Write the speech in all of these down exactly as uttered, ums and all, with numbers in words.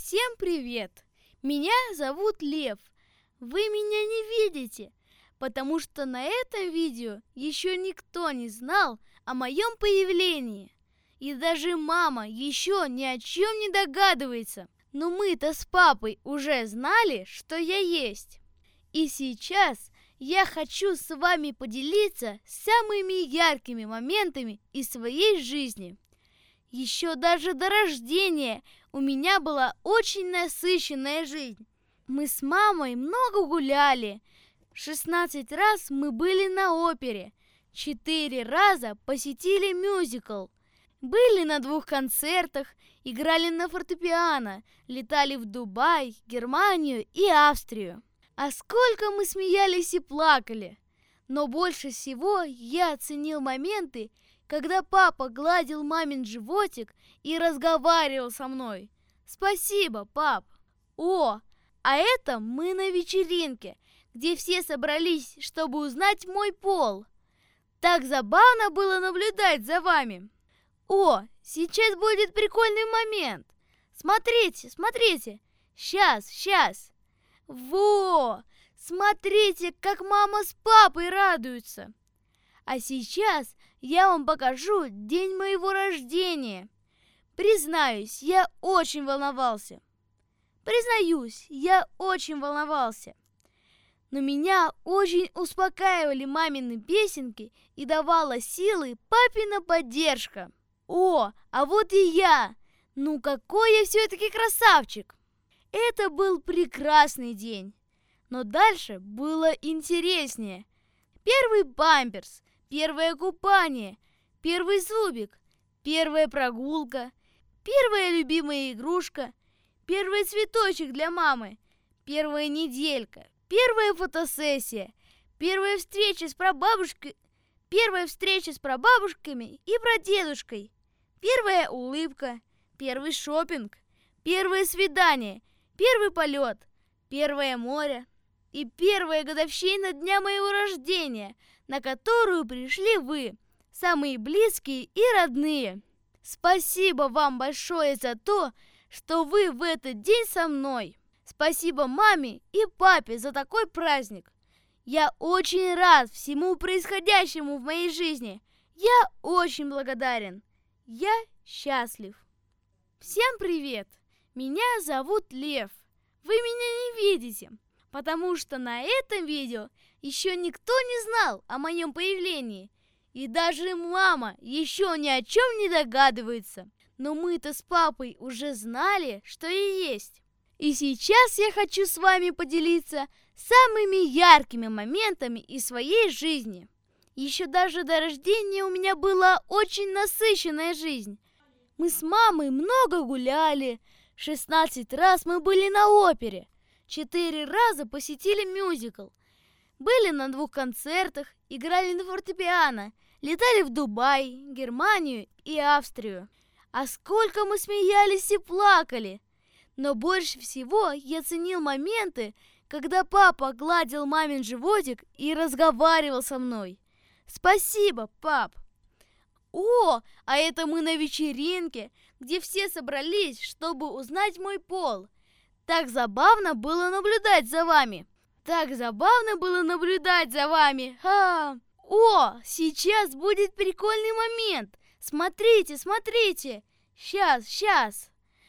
Всем привет! Меня зовут Лев. Вы меня не видите, потому что на этом видео еще никто не знал о моем появлении. И даже мама еще ни о чем не догадывается. Но мы-то с папой уже знали, что я есть. И сейчас я хочу с вами поделиться самыми яркими моментами из своей жизни. Еще даже до рождения у меня была очень насыщенная жизнь. Мы с мамой много гуляли. шестнадцать раз мы были на опере. четыре раза посетили мюзикл. Были на двух концертах, играли на фортепиано, летали в Дубай, Германию и Австрию. А сколько мы смеялись и плакали. Но больше всего я оценил моменты, когда папа гладил мамин животик и разговаривал со мной. Спасибо, пап. О, а это мы на вечеринке, где все собрались, чтобы узнать мой пол. Так забавно было наблюдать за вами. О, сейчас будет прикольный момент. Смотрите, смотрите. Сейчас, сейчас. Во! Смотрите, как мама с папой радуются. А сейчас я вам покажу день моего рождения. Признаюсь, я очень волновался. Признаюсь, я очень волновался. Но меня очень успокаивали мамины песенки и давала силы папина поддержка. О, а вот и я! Ну какой я все-таки красавчик! Это был прекрасный день. Но дальше было интереснее. Первый памперс, первое купание, первый зубик, первая прогулка, первая любимая игрушка, первый цветочек для мамы, первая неделька, первая фотосессия, первая встреча с прабабушкой, первая встреча с прабабушками и прадедушкой, первая улыбка, первый шопинг, первое свидание, первый полет, первое море и первая годовщина дня моего рождения, на которую пришли вы, самые близкие и родные. Спасибо вам большое за то, что вы в этот день со мной. Спасибо маме и папе за такой праздник. Я очень рад всему происходящему в моей жизни. Я очень благодарен. Я счастлив. Всем привет! Меня зовут Лев. Вы меня не видите, потому что на этом видео еще никто не знал о моем появлении. И даже мама еще ни о чем не догадывается. Но мы-то с папой уже знали, что я есть. И сейчас я хочу с вами поделиться самыми яркими моментами из своей жизни. Еще даже до рождения у меня была очень насыщенная жизнь. Мы с мамой много гуляли. шестнадцать раз мы были на опере. четыре раза посетили мюзикл. Были на двух концертах, играли на фортепиано, летали в Дубай, Германию и Австрию. А сколько мы смеялись и плакали! Но больше всего я ценил моменты, когда папа гладил мамин животик и разговаривал со мной. Спасибо, пап! О, а это мы на вечеринке, где все собрались, чтобы узнать мой пол. Так забавно было наблюдать за вами. Так забавно было наблюдать за вами. Ха! О, сейчас будет прикольный момент. Смотрите, смотрите. Сейчас, сейчас.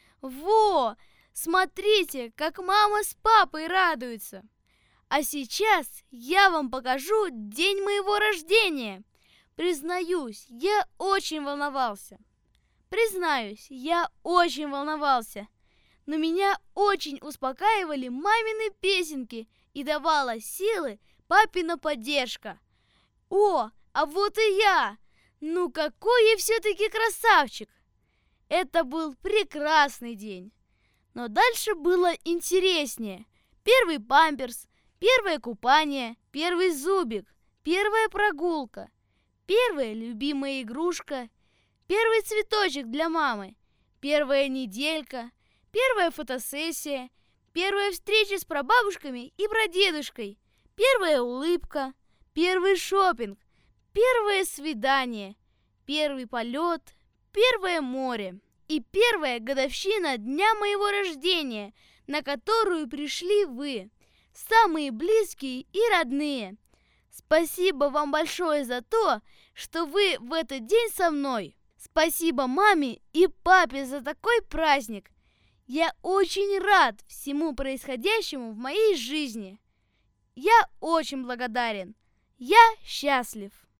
Во! Смотрите, как мама с папой радуются. А сейчас я вам покажу день моего рождения. Признаюсь, я очень волновался. Признаюсь, я очень волновался. Но меня очень успокаивали мамины песенки и давала силы папина поддержка. О, а вот и я! Ну какой я все-таки красавчик! Это был прекрасный день. Но дальше было интереснее. Первый памперс, первое купание, первый зубик, первая прогулка, первая любимая игрушка, первый цветочек для мамы, первая неделька, первая фотосессия, первая встреча с прабабушками и прадедушкой, первая улыбка, первый шопинг, первое свидание, первый полет, первое море и первая годовщина дня моего рождения, на которую пришли вы, самые близкие и родные. Спасибо вам большое за то, что вы в этот день со мной. Спасибо маме и папе за такой праздник. Я очень рад всему происходящему в моей жизни. Я очень благодарен. Я счастлив.